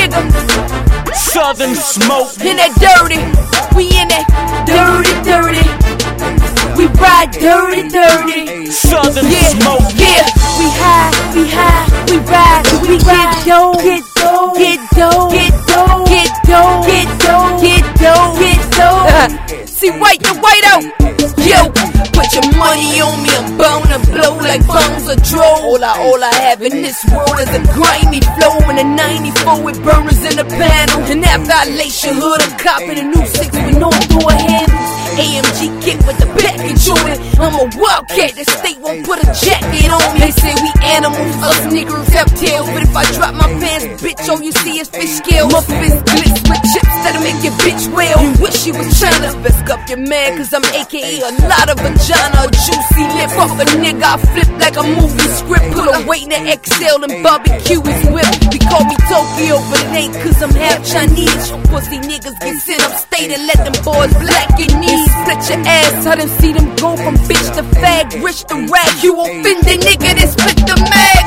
nigga. Southern smoke. In that dirty, we in that dirty. We ride dirty. Southern smoke. Yeah, we high, we ride, we get dough, get dough, get dough, get dough, get dough, get dough, get dough, get dough. See white to white out. Yo, put your money on me, I'm bound to blow like bombs of dro. All I have in this world is a grimy flow and a 94 with burners in the panel. And after I lace your hood, I'm copping a new 6 with no door handles. AMG kick with the package on it. I'm a wildcat, the state won't put a jacket on me. They say we animals, us niggers have tails. But if I drop my pants, bitch, all you see is fish scales. My fist glitz with chips that'll make your bitch wail. You wish you was China, best up your man, cause I'm AKA a lot of vagina. A juicy lip off a nigga, I flip like a movie script. Put a weight in the XL and barbecue is whipped. We call me Tokyo, but it ain't cause I'm half Chinese. Pussy niggas get sent upstate and let them boys black your knees. Split your ass, I done see them go from bitch to fag, rich to rag. You offended nigga, then split the mag.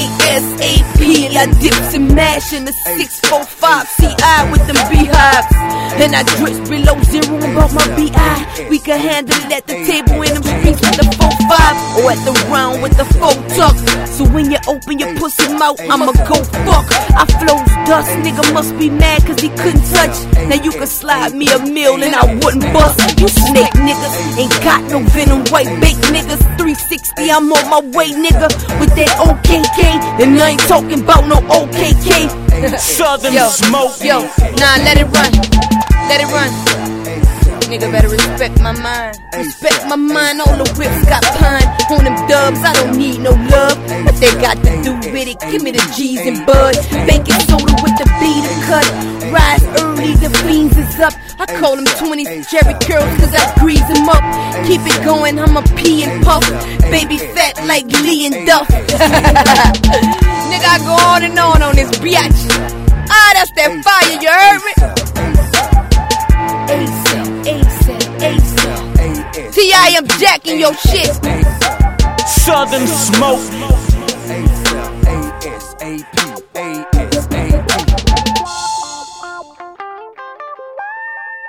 ASAP, and I dips and mash in the 645 CI with them beehives. And I drip below zero about my BI. We can handle it at the table in them streets with the 4-5, or at the round with the 4 tuck. So when you open your pussy mouth, I'ma go fuck. I flows dust, nigga must be mad cause he couldn't touch. Now you can slide me a meal and I wouldn't bust. You snake niggas ain't got no venom, white baked niggas. 360, I'm on my way, nigga, with that OKK. And I ain't talking about no OKK. Southern smoke. Yo, nah, let it run. Let it run. Nigga better respect my mind. Respect my mind, all the whips got pine. On them dubs, I don't need no love. What they got to do with it? Give me the G's and bud. Baking soda with the beat to cut. Rise early, the fiends is up. I call them 20s Jerry curls cause I grease them up. Keep it going, I'm a pee and puff. Baby fat like Lee and Duff. Nigga, I go on this biatch. Ah, that's that fire, you heard me? ASAP. T.I. I'm jacking your shit. Southern smoke.